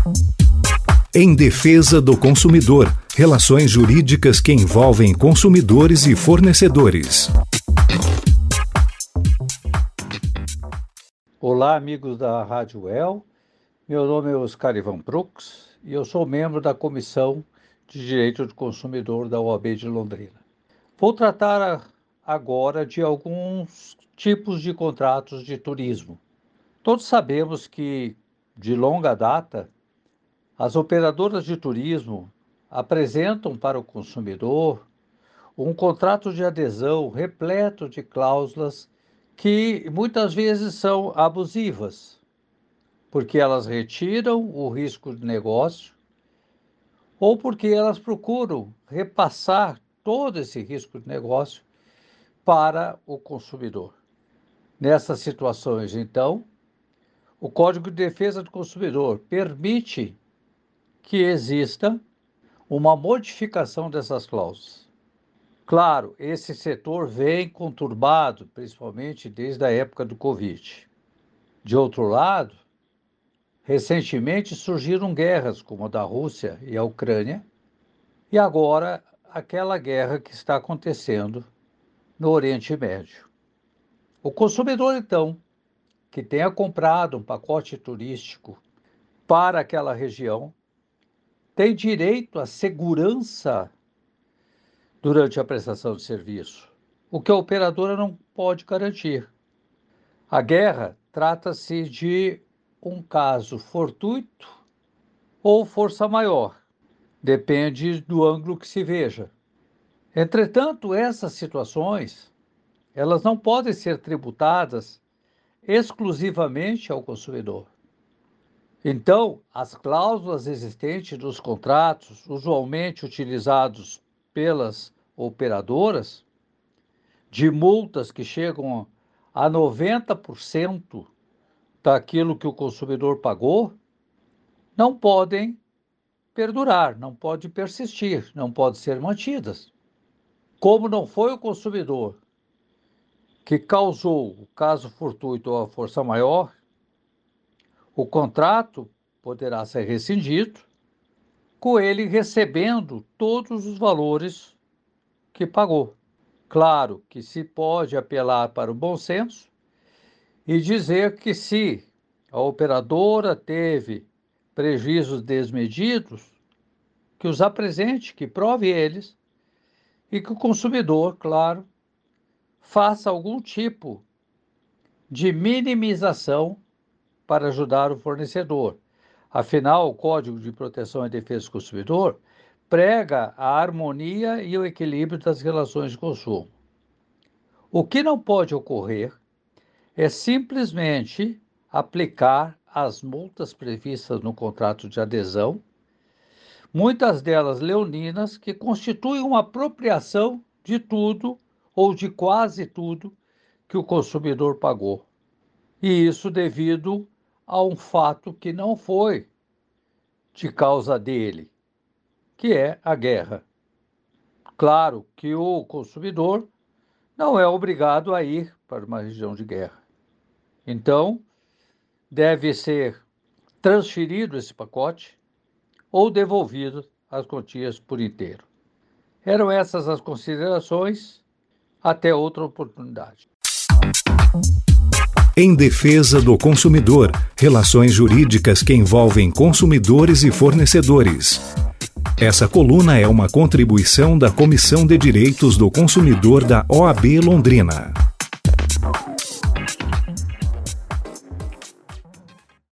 Em defesa do consumidor, relações jurídicas que envolvem consumidores e fornecedores. Olá, amigos da Rádio UEL. Meu nome é Oscar Ivan Prux e eu sou membro da Comissão de Direito do Consumidor da OAB de Londrina. Vou tratar agora de alguns tipos de contratos de turismo. Todos sabemos que, de longa data, as operadoras de turismo apresentam para o consumidor um contrato de adesão repleto de cláusulas que muitas vezes são abusivas, porque elas retiram o risco de negócio ou porque elas procuram repassar todo esse risco de negócio para o consumidor. Nessas situações, então, o Código de Defesa do Consumidor permite que exista uma modificação dessas cláusulas. Claro, esse setor vem conturbado, principalmente desde a época do Covid. De outro lado, recentemente surgiram guerras, como a da Rússia e a Ucrânia, e agora aquela guerra que está acontecendo no Oriente Médio. O consumidor, então, que tenha comprado um pacote turístico para aquela região, tem direito à segurança durante a prestação de serviço, o que a operadora não pode garantir. A guerra trata-se de um caso fortuito ou força maior, depende do ângulo que se veja. Entretanto, essas situações, elas não podem ser tributadas exclusivamente ao consumidor. Então, as cláusulas existentes nos contratos, usualmente utilizados pelas operadoras, de multas que chegam a 90% daquilo que o consumidor pagou, não podem perdurar, não podem persistir, não podem ser mantidas. Como não foi o consumidor que causou o caso fortuito ou a força maior, o contrato poderá ser rescindido, com ele recebendo todos os valores que pagou. Claro que se pode apelar para o bom senso e dizer que se a operadora teve prejuízos desmedidos, que os apresente, que prove eles, e que o consumidor, claro, faça algum tipo de minimização para ajudar o fornecedor. Afinal, o Código de Proteção e Defesa do Consumidor prega a harmonia e o equilíbrio das relações de consumo. O que não pode ocorrer é simplesmente aplicar as multas previstas no contrato de adesão, muitas delas leoninas, que constituem uma apropriação de tudo ou de quase tudo que o consumidor pagou. E isso devido a um fato que não foi de causa dele, que é a guerra. Claro que o consumidor não é obrigado a ir para uma região de guerra. Então, deve ser transferido esse pacote ou devolvido as quantias por inteiro. Eram essas as considerações. Até outra oportunidade. Em defesa do consumidor, relações jurídicas que envolvem consumidores e fornecedores. Essa coluna é uma contribuição da Comissão de Direitos do Consumidor da OAB Londrina.